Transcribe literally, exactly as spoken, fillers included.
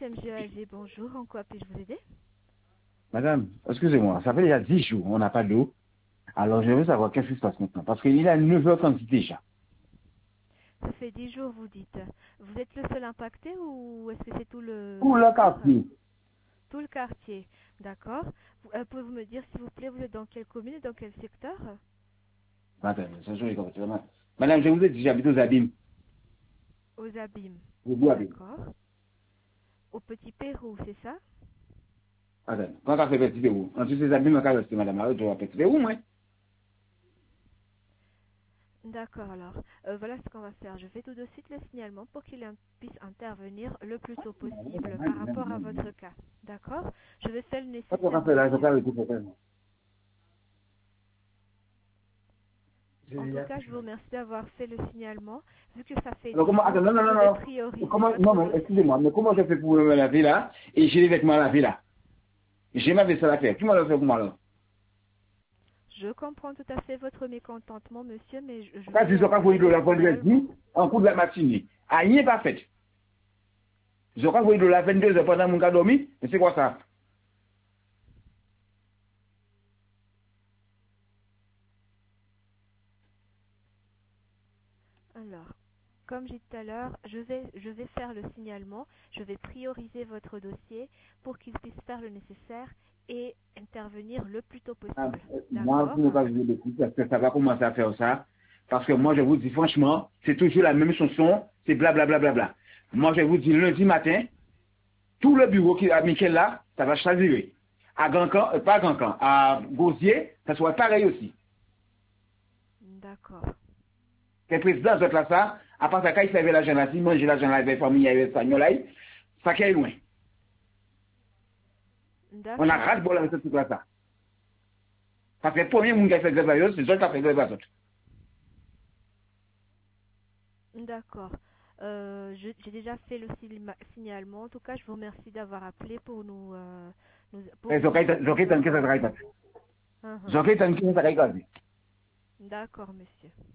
C M G A G, bonjour. En quoi puis-je vous aider? Madame, excusez-moi, ça fait déjà dix jours, on n'a pas d'eau. Alors je veux savoir qu'est-ce qui se passe maintenant. Parce qu'il est à neuf heures trente déjà. Ça fait dix jours, vous dites. Vous êtes le seul impacté ou est-ce que c'est tout le Tout le secteur? quartier. Tout le quartier, d'accord. Vous- euh, Pouvez-vous me dire, s'il vous plaît, vous êtes dans quelle commune et dans quel secteur? Madame, ça joue comme ça. Madame, je vous ai dit, j'habite aux Abîmes. Aux Abîmes, Au bout Abîmes. d'accord. Au Petit Pérou, c'est ça? Madame, quand on fait petit Pérou, en tous ces Abîmes, on va rester, madame, alors je vais petit Pérou, moi. D'accord, alors. Euh, voilà ce qu'on va faire. Je fais tout de suite le signalement pour qu'il in- puisse intervenir le plus tôt possible par rapport à votre cas. D'accord? Je vais faire le Quand on nécessaire, va faire là, je vais monsieur. arrêter pour faire. En tout cas, je vous remercie d'avoir fait le signalement. Vu que ça fait Alors dix comment, attends, jours, non, non, je non, vais non. prioriser Comment, non, votre mais dossier. excusez-moi, mais comment je fais pour me laver là, et j'ai les vêtements à laver là? J'ai ma vaisselle à faire. Qui m'a le fait pour moi là? Je comprends tout à fait votre mécontentement, monsieur, mais je, je Quand vais ils ont euh, envoyé de vérifier la réellement. vendredi, en cours de la matinée. Ah, il n'est pas fait. Ils ont envoyé de la vingt-deux heures pendant mon cas dormi, mais c'est quoi ça? Alors, comme j'ai dit tout à l'heure, je vais, je vais faire le signalement. Je vais prioriser votre dossier pour qu'il puisse faire le nécessaire et intervenir le plus tôt Ah, possible. euh, moi, D'accord? je ne vais pas vous dire parce que ça va commencer à faire ça. Parce que moi, je vous dis franchement, c'est toujours la même chanson, c'est blablabla. Bla, bla, bla. Moi, je vous dis lundi matin, tout le bureau qui est à Michel là, ça va chavirer. À Gancan, euh, pas à Gancan, à Gauzier, ça sera pareil aussi. D'accord. Le président de là, ça, à part ça, quand il servait l'argent là, s'il mangeait l'argent là, avec la famille, avec espagnol là, ça qui est loin. On a D'accord. ras de bol avec ce truc là, ça. Parce que le premier monde qui a fait grève là, c'est eux qui a fait grève là. D'accord. Euh, je- j'ai déjà fait le silma- signalement. En tout cas, je vous remercie d'avoir appelé pour nous, euh, nous pour Et nous, Zokai, nous Zokai, tant que ça informer. travaille pas. Uhum. Zokai, tant que ça travaille pas. D'accord, monsieur.